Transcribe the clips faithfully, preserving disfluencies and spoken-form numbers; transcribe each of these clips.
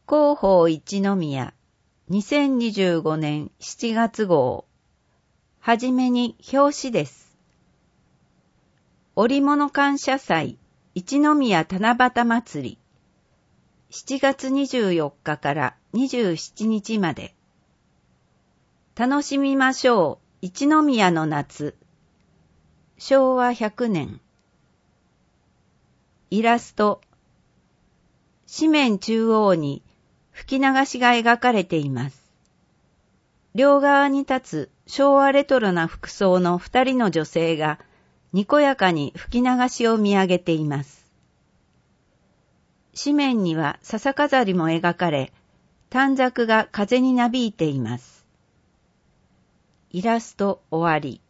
広報一宮にせんにじゅうごねんしちがつ号。はじめに表紙です。織物感謝祭一宮七夕祭りしちがつにじゅうよっかからにじゅうしちにちまで。楽しみましょう一宮の夏。しょうわひゃくねん。イラスト。紙面中央に吹き流しが描かれています。両側に立つ昭和レトロな服装の二人の女性がにこやかに吹き流しを見上げています。紙面には笹飾りも描かれ、短冊が風になびいています。イラスト終わり。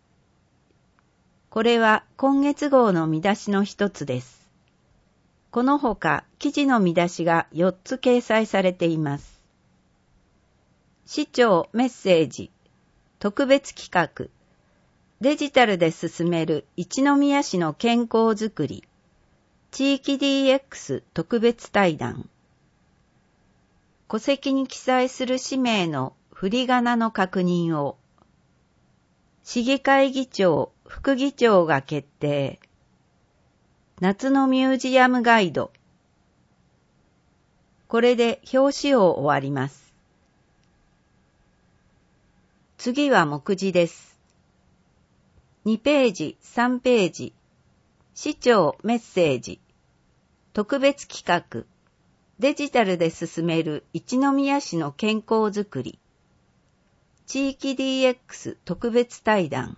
これは今月号の見出しの一つです。このほか記事の見出しがよっつ掲載されています。市長メッセージ、特別企画、デジタルで進める一宮市の健康づくり、地域 ディーエックス 特別対談。戸籍に記載する氏名の振り仮名の確認を。市議会議長、副議長が決定。夏のミュージアムガイド。これで表紙を終わります。次は目次です。にページ、さんページ。市長メッセージ。特別企画。デジタルで進める一宮市の健康づくり。地域 ディーエックス 特別対談。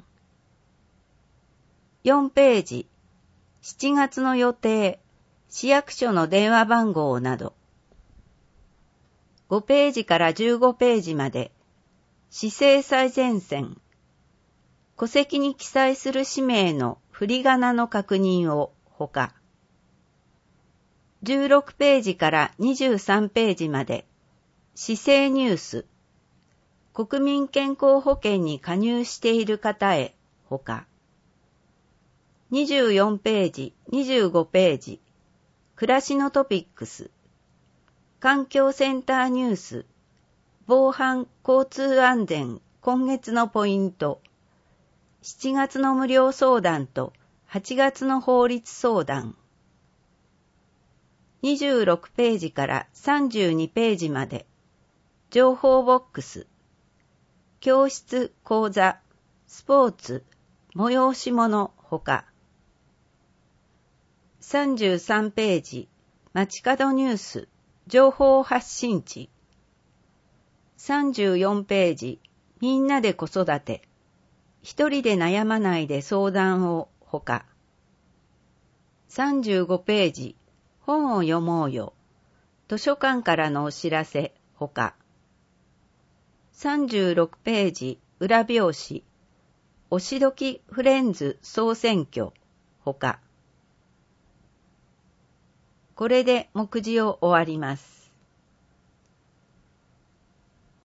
よんページ。しちがつの予定。市役所の電話番号など。ごページからじゅうごページまで。市政最前線。戸籍に記載する氏名の振り仮名の確認をほか。じゅうろくページからにじゅうさんページまで。市政ニュース。国民健康保険に加入している方へほか。にじゅうよんページ、にじゅうごページ。暮らしのトピックス。環境センターニュース。防犯交通安全今月のポイント。しちがつの無料相談とはちがつの法律相談。にじゅうろくページからさんじゅうにページまで。情報ボックス。教室、講座、スポーツ、催し物ほか。さんじゅうさんページ。街角ニュース、情報発信地。さんじゅうよんページ。みんなで子育て。一人で悩まないで相談をほか。さんじゅうごページ。本を読もうよ。図書館からのお知らせほか。さんじゅうろくページ。裏表紙。おしどきフレンズ総選挙ほか。これで目次を終わります。